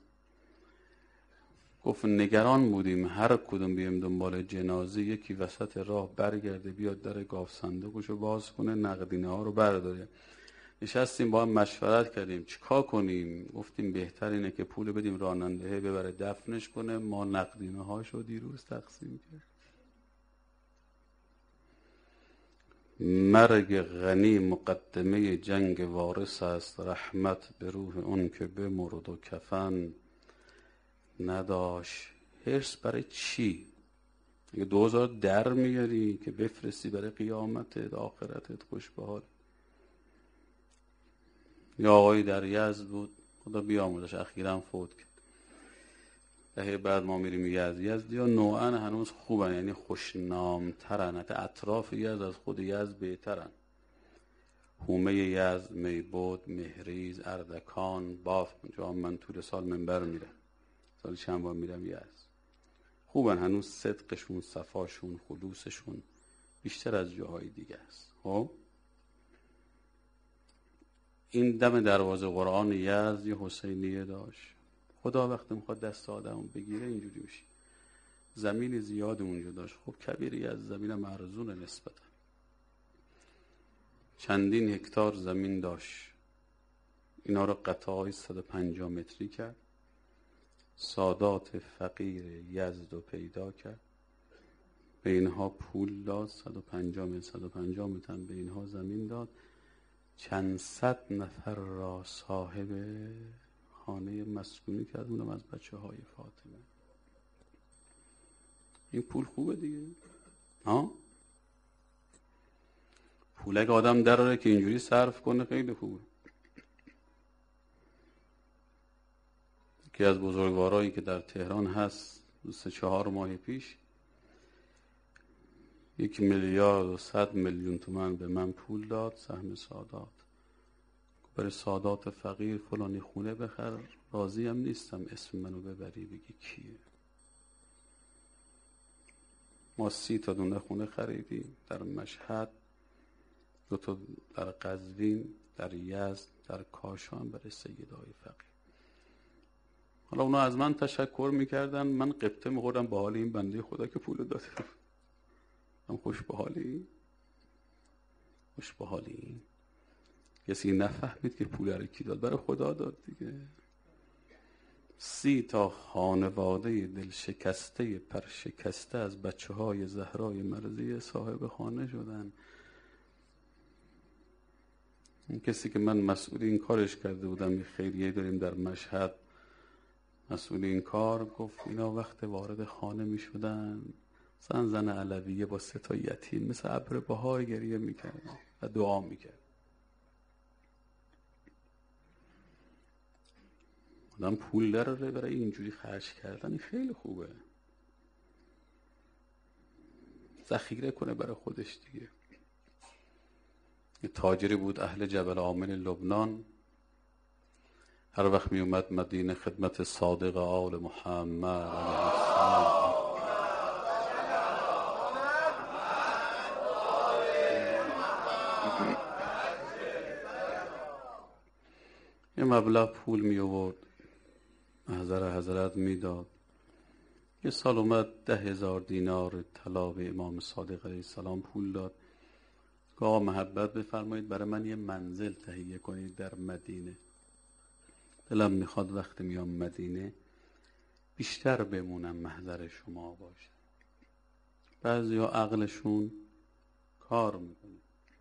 گفت نگران بودیم هر کدوم بیم دنبال جنازه یکی وسط راه برگرده بیاد در گاف صندوقشو باز کنه نقدینه ها رو برداره. نشستیم با هم مشورت کردیم چیکار کنیم. گفتیم بهتر اینه که پول بدیم راننده ببره دفنش کنه، ما نقدینه هاشو دیروز تقسیم کرد. مرگ غنی مقدمه جنگ وارث است، رحمت به روح اون که بمرد و کفن نداشت. حرص برای چی؟ اگه 2000 در میاری که بفرستی برای قیامتت آخرتت خوش به حال. یا آقایی در یزد بود، خدا بیامرزش، اخیراً فوت کرد. دهه بعد ما میریم یزد یا نوعاً هنوز خوبن، یعنی خوشنامترن، حتی اطراف یزد از خود یزد بهترن. حومه یزد، میبود، مهریز، اردکان، باف. اونجا من طول سال منبر میرم، سال چند بار میرم یزد. خوبن هنوز، صدقشون، صفاشون، خلوصشون بیشتر از جاهای دیگه است. خب این دم دروازه قرآن یزد یه حسینیه داشت. خدا وقتی میخواد دست آدمو بگیره اینجوری میشه. زمین زیاد اونجا داشت. خب کبیری از زمین مرزونه نسبتا، چندین هکتار زمین داشت. اینا رو قطعه‌های 150 متری کرد. سادات فقیر یزد رو پیدا کرد، به اینها پول داد، 150 متر به اینها زمین داد. چند صد نفر را صاحب خانه مسکونی کرد، اونم از بچه‌های فاطمه. این پول خوبه دیگه. پول اگه آدم دراره که اینجوری صرف کنه خیلی خوبه. یکی از بزرگوارایی که در تهران هست 3-4 ماه پیش 1,100,000,000 تومان به من پول داد، سهم سادات. برای سادات فقیر فلانی خونه بخر، راضی هم نیستم اسم منو ببری بگی کیه. ما 30 تا دونه خونه خریدیم در مشهد، 2 تا در قزوین، در یزد، در کاشان برای سیدای فقیر. حالا اونا از من تشکر میکردن، من قبطه میخوردم به حال این بنده خدا که پول داده. من خوش به حالی، خوش به حالی. کسی نفهمید که پول رو کی داد، برای خدا داد دیگه. 30 تا خانواده دل شکسته پر شکسته از بچه های زهرای مرضی صاحب خانه شدن. این کسی که من مسئول این کارش کرده بودم، یه خیریه داریم در مشهد، مسئول این کار گفت اینا وقت وارد خانه می شدن زن علویه با 3 تا یتیم مثل ابر بهار گریه میکرد و دعا میکرد. آدم پول داره برای اینجوری خرج کردن خیلی خوبه، ذخیره کنه برای خودش دیگه. یه تاجری بود اهل جبل عامل لبنان، هر وقت می اومد مدینه خدمت صادق آل محمد علیه السلام یه مبلغ پول می آورد، محضر حضرت می داد. یه سال اومد 10,000 دینار طلا به امام صادق علیه السلام پول داد. آقا محبت بفرمایید برای من یه منزل تهیه کنید در مدینه، دلم میخواد وقتی میام مدینه بیشتر بمونم، محضر شما باشه. بعضیا عقلشون کار میکنه.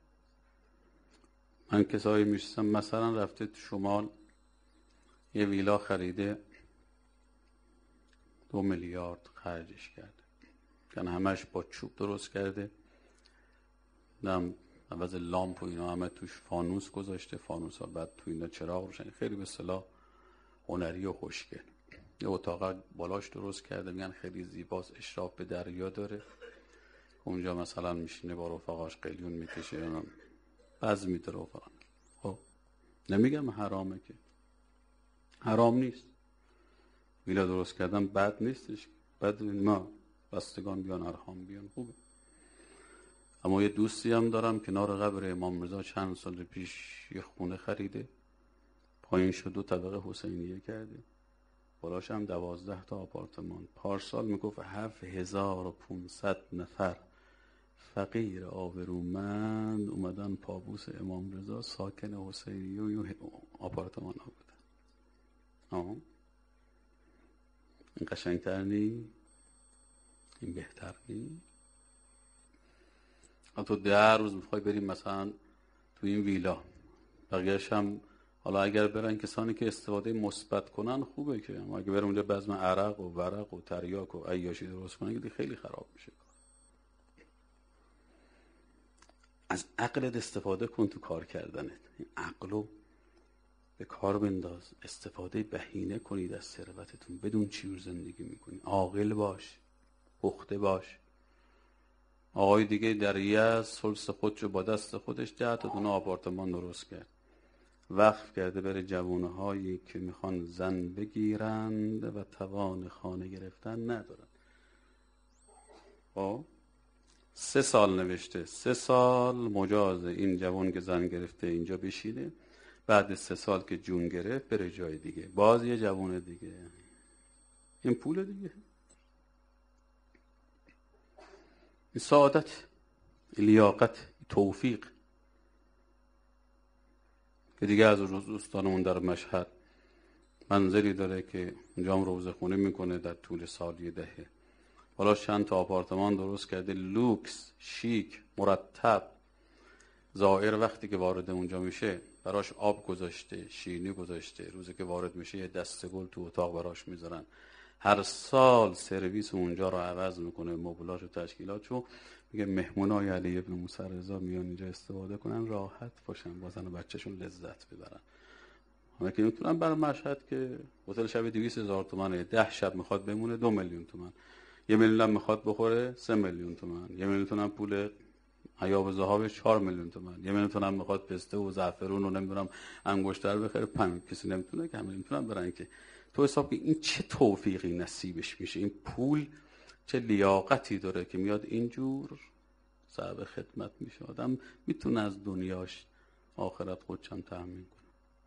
من کسایی میشستم مثلا رفته تو شمال یه ویلا خریده 2 میلیارد خرجش کرده، یعنی همش با چوب درست کرده، نم عوض لامپ و اینا همه توش فانوس گذاشته، فانوس ها بعد تو اینا چراغ روشن، خیلی به اصطلاح هنری و خوشگل. یه اتاق بالاش درست کرده، میگن خیلی زیباست، اشراف به دریا داره. اونجا مثلا میشینه با رفقاش قلیون میکشه، بعض میده رفقا. خب نمیگم حرامه، که حرام نیست، ویلا درست کردن بد نیستش، بد ما بستگان بیان ارحام بیان خوبه. اما یه دوستی هم دارم کنار قبر امام رضا چند سال پیش یه خونه خریده، پایین شد 2 طبقه حسینیه کرده، بالاش هم 12 تا آپارتمان. پارسال میگفت 7,500 نفر فقیر آبرومند اومدن پابوس امام رضا ساکن حسینیه و آپارتمان ها بودن. این قشنگتر نی؟ این بهتر نی؟ تو 10 روز میخوای بریم مثلا تو این ویلا، بقیه‌اش هم حالا اگر برن کسانی که استفاده مثبت کنن خوبه، که اما اگه برن اونجا بزم عرق و ورق و تریاک و عیاشی درست کنن که خیلی خراب میشه. از عقلت استفاده کن تو کار کردنت، این عقلو به کار بنداز، استفاده بهینه کنید از ثروتتون، بدون چی رو زندگی میکنی، عاقل باش، پخته باش. آقای دیگه در یزد ثلث خودشو با دست خودش 10 تا دونه آپارتمان درست کرد، وقف کرده بره جوانهایی که میخوان زن بگیرند و توان خانه گرفتن ندارن. 3 سال نوشته، 3 سال مجاز این جوان که زن گرفته اینجا بشینه، بعد 3 سال که جون گرفت بره جای دیگه، باز یه جوان دیگه. این پول دیگه، این سعادت، این لیاقت، توفیق. که دیگه از دوستانمون در مشهد منزلی داره که اونجا هم روزه خونه میکنه، در طول سال یه دهه بالا چند تا آپارتمان درست کرده، لوکس، شیک، مرتب. زائر وقتی که وارد اونجا میشه براش آب گذاشته، شیرینی گذاشته، روزی که وارد میشه یه دسته گل تو اتاق براش میذارن. هر سال سرویس اونجا رو عوض میکنه، مبلاش و تشکیلاتشو. میگه مهمونای علی ابن موسی رضا میان اینجا استفاده کنن، راحت باشن، با زن و بچه‌شون لذت ببرن. همه که میتونن برای مشهد که هتل شب 200,000 تومانه، 10 شب میخواد بمونه 2 میلیون تومان، 1 میلیون هم میخواد بخوره 3 میلیون تومان، 1 میلیون تومان هم پول عیاب و ذهابش 4 میلیون تومان، 1 میلیون تومان هم میخواد پسته و زعفرون و نمیدونم انگشتر بخره 5 کسی نمیتونه که همه میتونن برن که تو حساب که این چه توفیقی نصیبش میشه، این پول چه لیاقتی داره که میاد اینجور صاحب خدمت میشه. آدم میتونه از دنیاش آخرت خودشم تأمین کنه.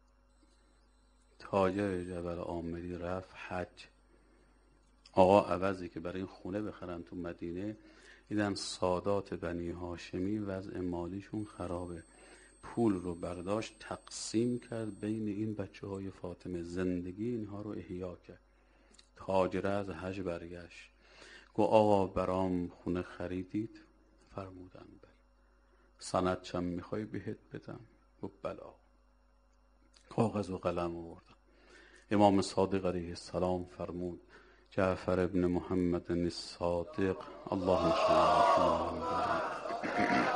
تاجر جبل عاملی رفت حج، آقا عوضی که برای این خونه بخرن تو مدینه دیدن سادات بنی هاشمی وضع مالیشون خرابه، پول رو برداشت تقسیم کرد بین این بچه های فاطمه، زندگی اینها رو احیا کرد. تاجر از حج برگشت گو آقا برام خونه خریدید؟ فرمودن بله. سند چم میخوای بهت بدم؟ گو بلا. کاغذ و قلم آوردن. امام صادق علیه السلام فرمود جعفر ابن محمد الصادق اللهم صل علی محمد.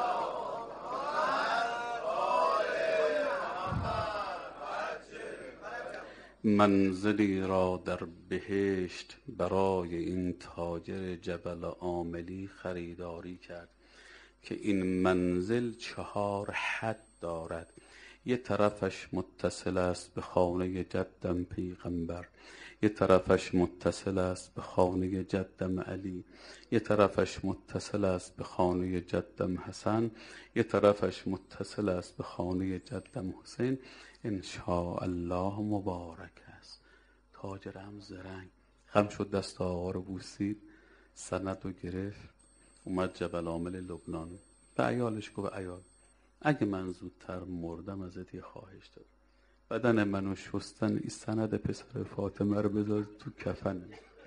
منزلی را در بهشت برای این تاجر جبل عاملی خریداری کرد که این منزل 4 حد دارد. یه طرفش متصل است به خانه جدم پیغمبر، یه طرفش متصل است به خانه جدم علی، یه طرفش متصل است به خانه جدم حسن، یه طرفش متصل است به خانه جدم حسین. ان شاء الله مبارک است. تاجر هم زرنگ خم شد، دست آقا رو بوسید، سند رو گرفت، اومد جبل عامل لبنان به عیالش گفت عیال اگه من زودتر مردم ازت یه خواهش دارم، بدن منو شستن این سند پسر فاطمه رو بذار تو کفن.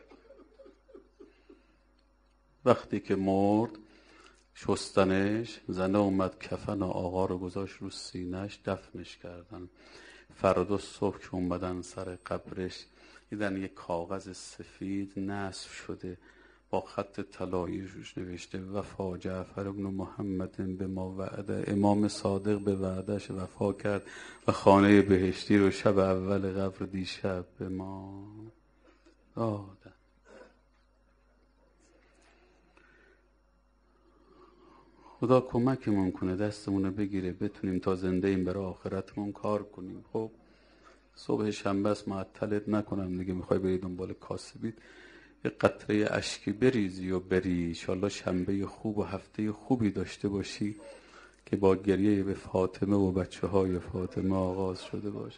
وقتی که مرد شستنش، زنه اومد کفن آقا رو گذاشت رو سینه‌اش، دفنش کردن. فردا صبح که اومدن سر قبرش دیدن یک کاغذ سفید نصب شده با خط طلایی روش نوشته وفا جعفر ابن محمد به ما وعده. امام صادق به وعدهش وفا کرد و خانه بهشتی رو شب اول قبر دیشب به ما دادن. خدا کمکمون کنه، دستمون بگیره بتونیم تا زنده این برای آخرتمون کار کنیم. خب صبح شنبه است معطلت نکنم دیگه، میخوای بری دنبال کاسبید یه قطره اشکی بریزی و بری، انشالله شنبه خوب و هفته خوبی داشته باشی که با گریه به فاطمه و بچه های فاطمه آغاز شده باشه.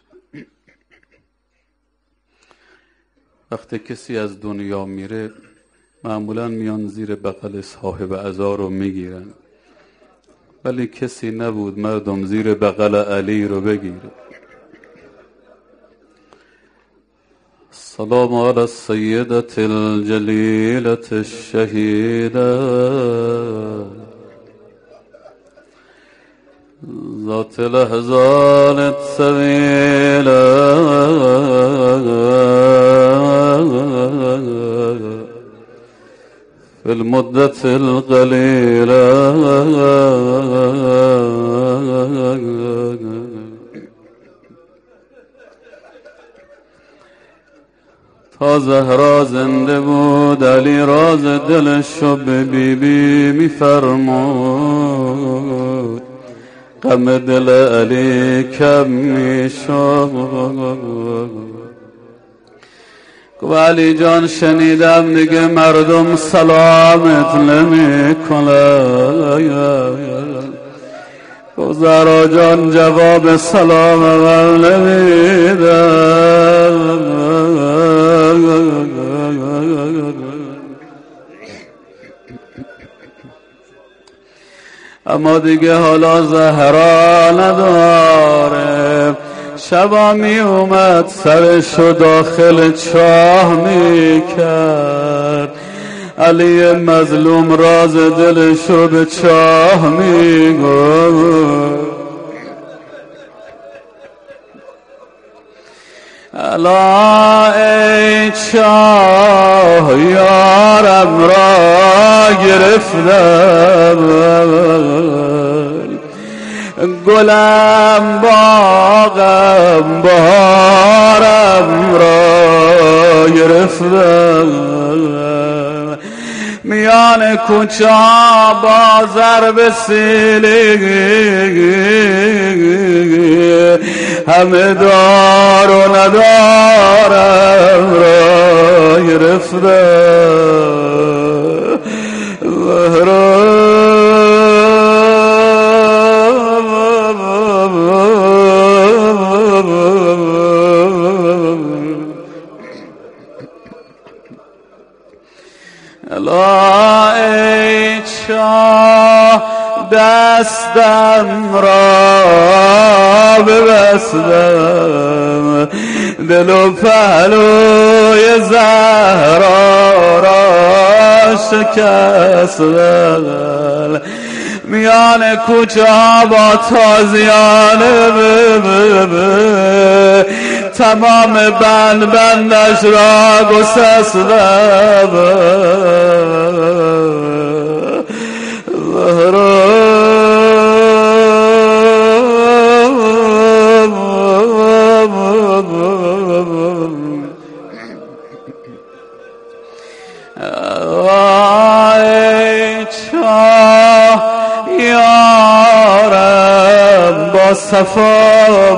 وقتی کسی از دنیا میره معمولا میان زیر بغل صاحب عزا رو میگیرن، ولی کسی نبود مردم زیر بغل علی رو بگیره. سلام علی السیدة الجلیلة الشهیدة ذات الاحزان الطویلة في المدة القليلة تا زهرا زنده بود علی راز دلشو به بیبی میفرمود، غم دل علی کم میشد. گفت علی جان شنیدم دیگه مردم سلامت نمی کنن. گفت زهرا جان جواب سلام من نمیدن. اما دیگه حالا زهرا نداره. شبا می اومد سرشو داخل چاه می کرد، علی مظلوم راز دلشو به چاه می گفت. الا ای چاه یارم را گرفتم، گلم باغم بهارم را گرفتم، میان کوچه با ضرب سیلی همه دار و ندارم را گرفتم. ای چاه دستم را ببستم، دل و پهلوی زهرا را شکستم، میان کوچه با تازیان تمام بندش را گسستم. ای چاه یارم با صفا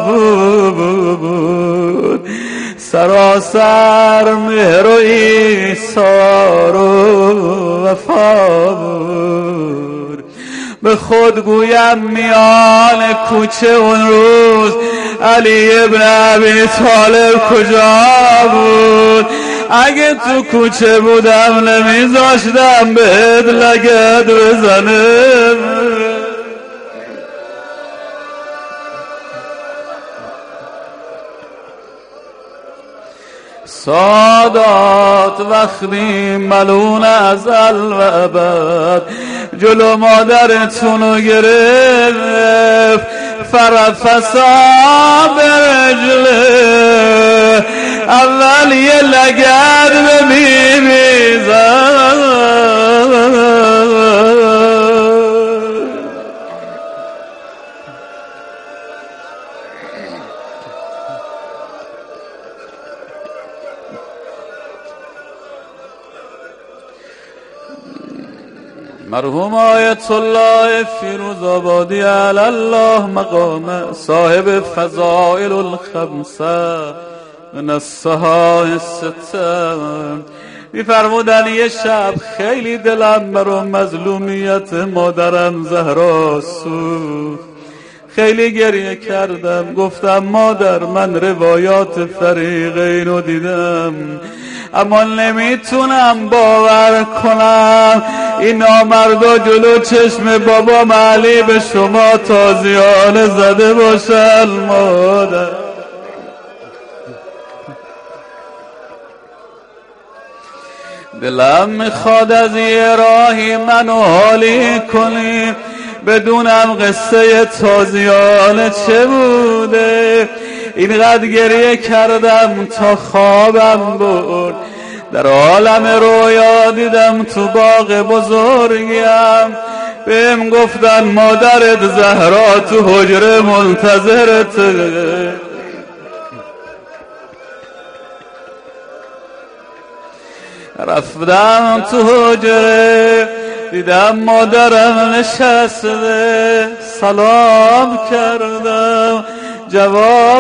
بود، سراسر مهر و ایثار و وفا بود. به خود گویم میان کوچه اون روز علی ابن ابی طالب کجا بود؟ اگه تو کوچه بودم نمیذاشتم بهت لگد بزنم. سادات وقتی ملون ازل و ابد جلو مادرتونو گرفت، فرفسا به رجله اول یه لگد به بیبی زد. مرحوم آیت الله فیروزآبادی علی الله مقام، صاحب فضائل الخمسه من الصحاح السته، می‌فرمودن یه شب خیلی دلم برای مظلومیت مادرم زهرا سوخت، خیلی گریه کردم، گفتم مادر من روایات فریقین رو دیدم اما نمیتونم باور کنم این نامردا جلو چشم بابا علی به شما تازیانه زده باشن. مادر دلم میخواد از یه راهی منو حالی کنی بدونم قصه تازیانه چه بوده. اینقدر گریه کردم تا خوابم برد، در عالم رویا دیدم تو باغ بزرگیم، بهم گفتن مادرت زهرا تو حجره منتظرته. رفتم تو حجره دیدم مادرم نشسته، سلام کردم جواب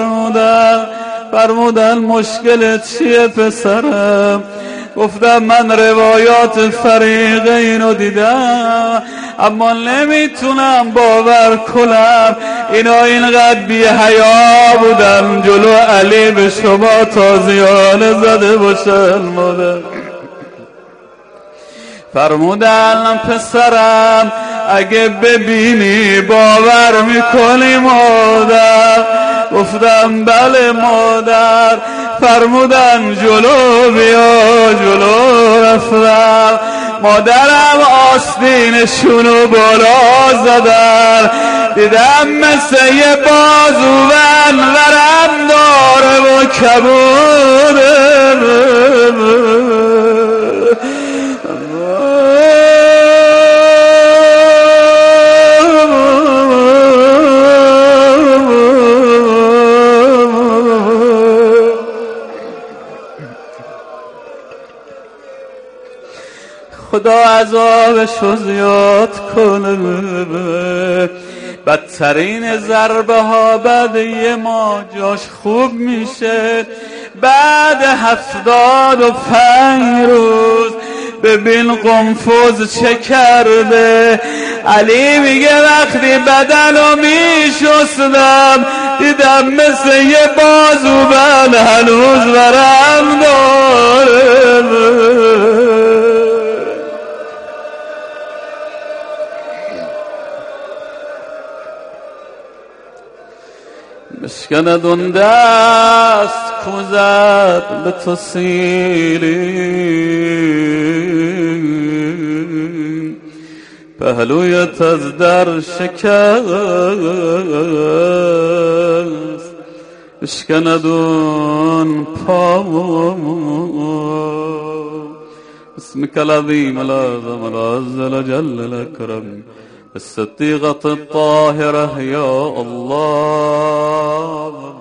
فرمودن مشکلت چیه پسرم؟ گفتم من روایات فریقین رو دیدم اما نمیتونم باور کنم اینا اینقدر بی حیا بودن جلو علی به شما تازیانه زده باشن. مادر فرمودن پسرم اگه ببینی باور میکنی مادر؟ گفتم بله مادر. فرمودن جلو بیا. جلو رفتم، مادرم آستینشونو بالا زدن، دیدم مثل یه بازوبند ورم داره و کبوده. خدا عذابشو زیاد کنه. بدترین ضربه ها بعد یه ماه جاش خوب میشه. بعد 75 روز ببین قنفذ چه کرده. علی میگه وقتی بدنو میشستم دیدم مثل یه بازوبند هنوز برم داره. بشکند اون دست کوزد به تو سیلی، پهلویت از در شکست. بشکند اون پا اسمك العظيم الأعظم العز الجل الأكرم الصديقة الطاهرة يا الله.